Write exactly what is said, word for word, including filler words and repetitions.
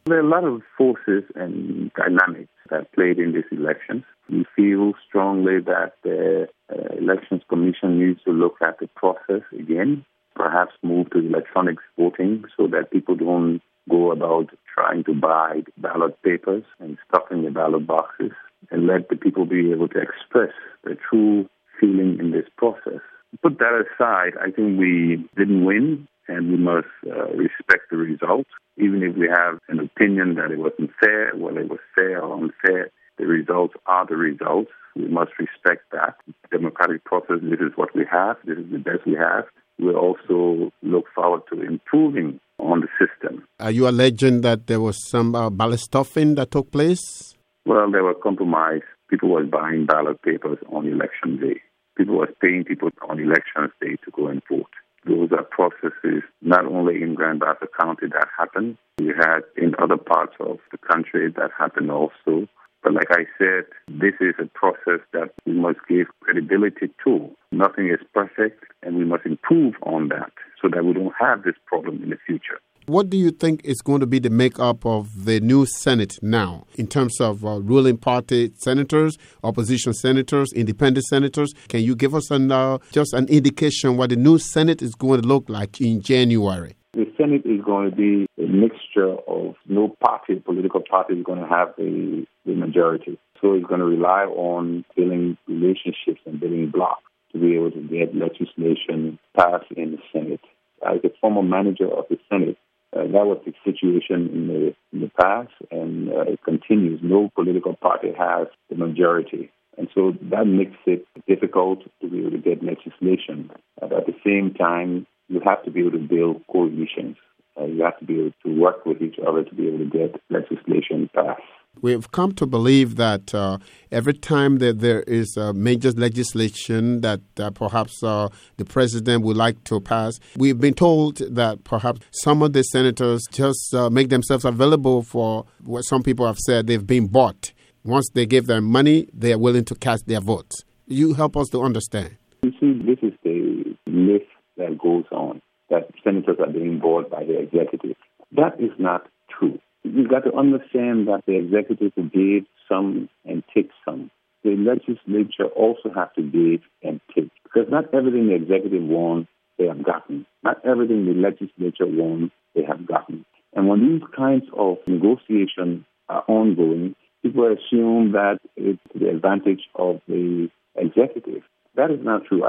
There are a lot of forces and dynamics that played in these elections. We feel strongly that the uh, Elections Commission needs to look at the process again, perhaps move to electronic voting so that people don't go about trying to buy ballot papers and stuffing the ballot boxes, and let the people be able to express their true feeling in this process. Put that aside, I think we didn't win, and we must uh, respect the results. Even if we have an opinion that it wasn't fair, whether it was fair or unfair, the results are the results. We must respect that. Democratic process, this is what we have. This is the best we have. We'll also look forward to improving on the system. Are you alleging that there was some uh, ballot stuffing that took place? Well, there were compromise. People were buying ballot papers on election day. People were paying people on election day to go and vote. Those are processes not only in Grand Bassa County that happened. We had in other parts of the country that happened also. But like I said, this is a process that we must give credibility to. Nothing is perfect, and we must improve on that so that we don't have this problem in the future. What do you think is going to be the makeup of the new Senate now in terms of uh, ruling party senators, opposition senators, independent senators? Can you give us an, uh, just an indication what the new Senate is going to look like in January? The Senate is going to be a mixture of no party, political party is going to have a, a majority. So it's going to rely on building relationships and building blocks to be able to get legislation passed in the Senate. As a former manager of the Senate, uh, that was the situation in the, in the past, and uh, it continues. No political party has the majority. And so that makes it difficult to be able to get legislation. But at the same time, you have to be able to build coalitions. Uh, you have to be able to work with each other to be able to get legislation passed. We've come to believe that uh, every time that there is a major legislation that uh, perhaps uh, the president would like to pass, we've been told that perhaps some of the senators just uh, make themselves available for what some people have said they've been bought. Once they give them money, they are willing to cast their votes. You help us to understand. You see, this is the myth that goes on, that senators are being bought by the executive. That is not true. You've got to understand that the executive will give some and take some. The legislature also have to give and take, because not everything the executive wants, they have gotten. Not everything the legislature wants, they have gotten. And when these kinds of negotiations are ongoing, people assume that it's to the advantage of the executive. That is not true.